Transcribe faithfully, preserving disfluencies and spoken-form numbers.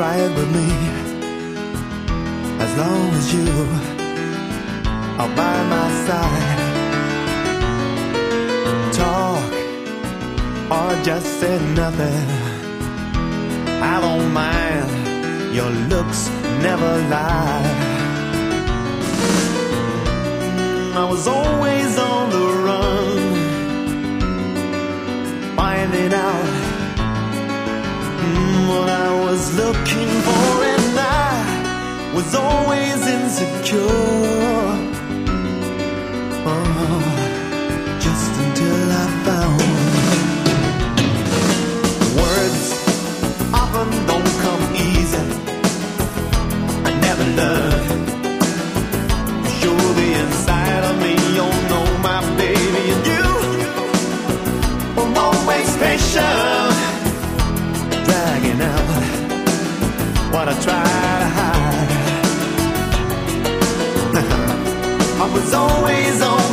right with me, as long as you are by my side. Talk or just say nothing, I don't mind, your looks never lie. I was always on the run, finding out mm, what I was looking for, and I was always insecure. Oh, just until I found words often don't come easy. I never learned to show the inside of me. You know my baby, and you were always patient, dragging out what I tried to hide. I was always on